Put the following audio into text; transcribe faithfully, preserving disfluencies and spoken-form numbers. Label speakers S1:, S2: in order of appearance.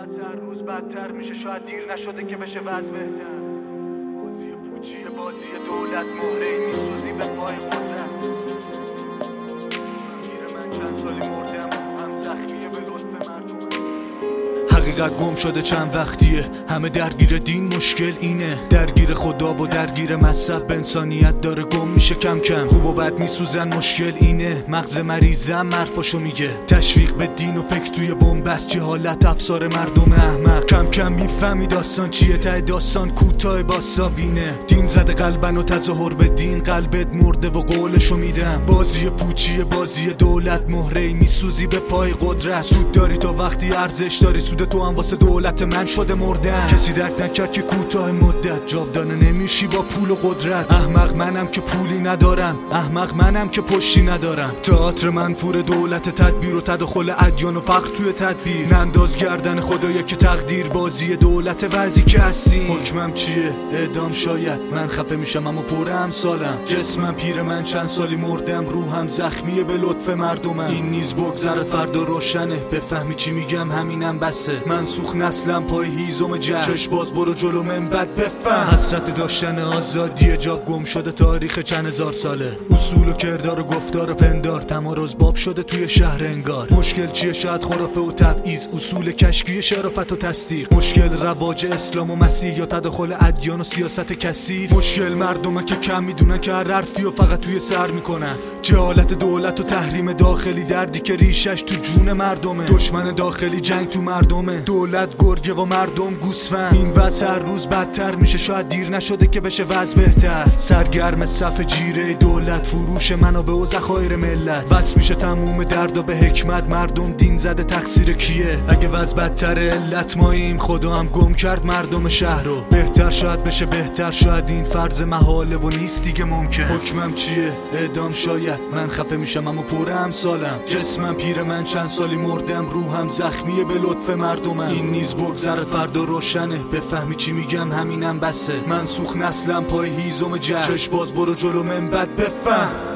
S1: واسه هر روز بدتر میشه، شاید دیر نشده که بشه وضع بهتر. بازی پوچیه، بازی دولت، مهره میسوزی به پای قدرت. میر من چند سالی مردم، هم زخمیه به لطف مردم. حقیقت گم شده چند وقتیه، همه درگیر دین، مشکل اینه درگیر خدا و درگیر مذهب. انسانیت داره گم میشه کم کم، خوب و بد میسوزن، مشکل اینه مغز مریضم حرفاشو میگه. تشویق به دین و فکر توی بن‌بست، جهالت افسار مردم احمق. کم کم میفهمی داستان چیه، ته داستان کوتاه باسا بینه. دین زده قلبن و تظاهر به دین، قلبت مرده و قولشو میدم. بازی پوچیه، بازی دولت، مهره میسوزی به پای قدرت. سود داری تا وقتی ارزش داری، سود تو هم واسه دولت من شده مردن. کسی درک نکرد که کوتاه مدت جاودانه نمیشی با پول و قدرت. احمق منم که پولی ندارم، احمق منم که پشتی ندارم. تئاتر منفور دولت، تدبیر و تداخل ادیان و فقر توی تدبیر. ننداز گردن خدایا که تقدیر، بازی دولت وضعی که هستیم. حکمم چیه؟ اعدام شاید. من خفه میشم اما پرم سالم. جسمم پیر، من چند سالی مردم، روحم زخمیه به لطف مردمم. این نیز بگذرد فردا روشنه، بفهمی چی میگم همینم بسه. منسوخ نسلم پای هیزم جنگ، چش باز برو جلو من بد بفهم. حسرت داشتن آزادی جا گم شده، تاریخ چند هزار ساله. اصول و کردار و گفتار و پندار، تمارز باب شده توی شهر انگار. مشکل چیه؟ شاید خرافه و تبعیض، اصول کشکی شرافت و تصدیق. مشکل رواج اسلام و مسیح یا تداخل ادیان و سیاست کثیف. مشکل مردمه که کم میدونن که هر حرفی و فقط توی سر میکنن. جهالت دولت و تحریم داخلی، دردی که ریشش تو جون مردمه. دشمن داخلی، جنگ تو مردمه. دولت گرگه و مردم گوسفند. این وضع هر روز بدتر میشه، شاید دیر نشده که بشه وضع بهتر. سرگرم صف جیره دولت، فروش منابع و ذخایر ملت. بس میشه تموم دردا به حکمت، مردم دین زده، تقصیر کیه؟ اگه وضع بدتر علت ماییم، خدا هم گم کرد مردم شهر رو. بهتر شاید بشه بهتر، شاید این فرض محاله و نیست دیگه ممکن. حکمم چیه؟ اعدام شاید. من خفه میشم اما پرم سالم. جسمم پیر، من چند سالی مردم، روحم زخمیه به لطف مردمم. این نیز بگذرد فردا روشنه، بفهمی چی میگم همینم بسه. منسوخ نسلم پای هیزم جنگ، چش باز برو جلو من بد بفهم.